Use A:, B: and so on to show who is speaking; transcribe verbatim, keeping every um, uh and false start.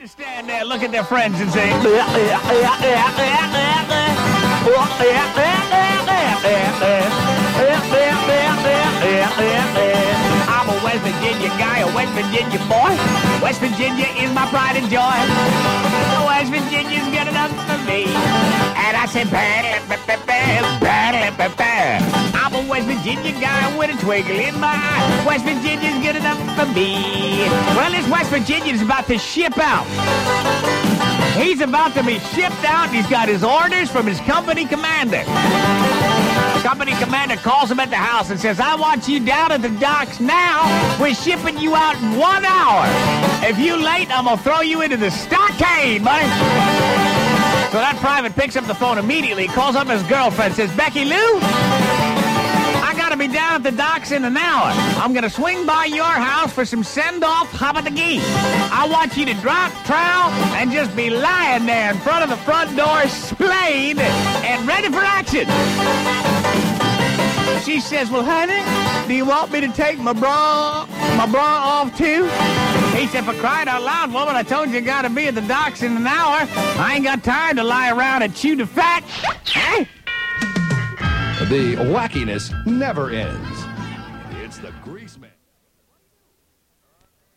A: to stand there, look at their friends and say, I'm a West Virginia guy, a West Virginia boy. West Virginia is my pride and joy. West Virginia's good enough for me. And I said, I'm a West Virginia guy with a twinkle in my eye. West Virginia's good enough for me. Well, this West Virginian's about to ship out. He's about to be shipped out. He's got his orders from his company commander. Company commander calls him at the house and says, I want you down at the docks now. We're shipping you out in one hour. If you late, I'm going to throw you into the stockade, buddy. So that private picks up the phone immediately, calls up his girlfriend, says, Becky Lou, I got to be down at the docks in an hour. I'm going to swing by your house for some send-off hop-a-the-gee. I want you to drop trowel and just be lying there in front of the front door, splayed and ready for action. She says, well, honey, do you want me to take my bra, my bra off, too? He said, for crying out loud, woman, I told you you got to be at the docks in an hour. I ain't got time to lie around and chew the fat. Hey?
B: The wackiness never ends. It's the Greaseman.